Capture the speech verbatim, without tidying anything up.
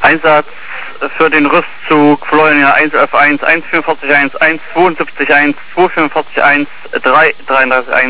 Einsatz für den Rüstzug Florian eins elf eins, eins vierundvierzig eins, eins zweiundsiebzig eins, zwei fünfundvierzig eins, drei dreiunddreißig eins.